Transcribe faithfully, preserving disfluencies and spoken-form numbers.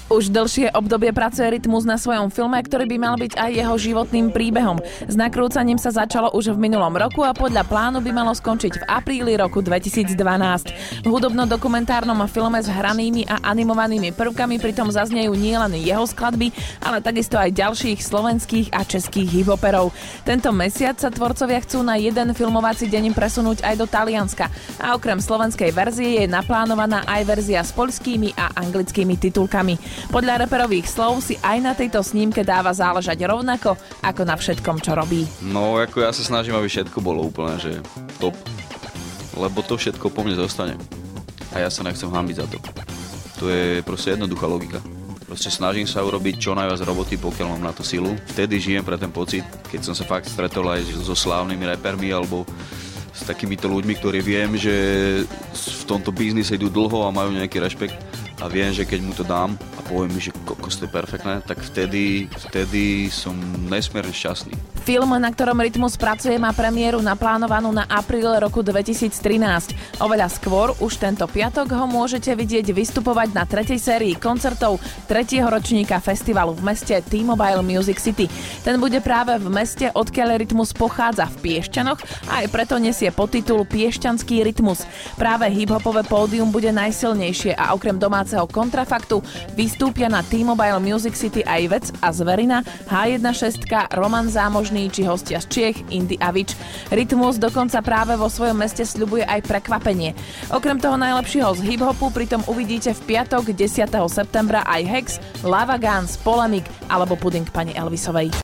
Už dlhšie obdobie pracuje Rytmus na svojom filme, ktorý by mal byť aj jeho životným príbehom. S nakrúcaním sa začalo už v minulom roku a podľa plánu by malo skončiť v apríli roku dvetisícdvanásť. V hudobno-dokumentárnom filme s hranými a animovanými prvkami pritom zaznejú nielen jeho skladby, ale takisto aj ďalších slovenských a českých hiphoperov. Tento mesiac sa tvorcovia chcú na jeden filmovací deň presunúť aj do Talianska a okrem slovenskej verzie je naplánovaná aj verzia s poľskými a anglickými titulkami. Podľa reperových slov si aj na tejto snímke dáva záležať rovnako ako na všetkom, čo robí. No, ako ja sa snažím, aby všetko bolo úplne, že top. Lebo to všetko po mne zostane. A ja sa nechcem hanbiť za to. To je proste jednoduchá logika. Proste snažím sa urobiť čo najviac roboty, pokiaľ mám na to silu. Vtedy žijem pre ten pocit, keď som sa fakt stretol aj so slávnymi repermi alebo s takýmito ľuďmi, ktorí viem, že v tomto biznise idú dlho a majú nejaký rešpekt. A viem, že keď mu to dám a poviem mi, že kokos, to je perfektné, tak vtedy, vtedy som nesmierne šťastný. Film, na ktorom Rytmus pracuje, má premiéru naplánovanú na apríl roku dvetisíctrinásť. Oveľa skôr, už tento piatok, ho môžete vidieť vystupovať na tretej sérii koncertov tretieho ročníka festivalu v meste T-Mobile Music City. Ten bude práve v meste, odkiaľ Rytmus pochádza, v Piešťanoch, a aj preto nesie podtitul Piešťanský Rytmus. Práve hip-hopové pódium bude najsilnejšie a okrem domáceho kontrafaktu vystúpia na T-Mobile Music City aj Vec a Zverina, há šestnásť, Roman Zámožný či hostia z Čiech, Indy a Vič. Rytmus dokonca práve vo svojom meste sľubuje aj prekvapenie. Okrem toho najlepšieho z hip-hopu pritom uvidíte v piatok desiateho septembra aj Hex, Lava Guns, Polemik alebo Puding pani Elvisovej.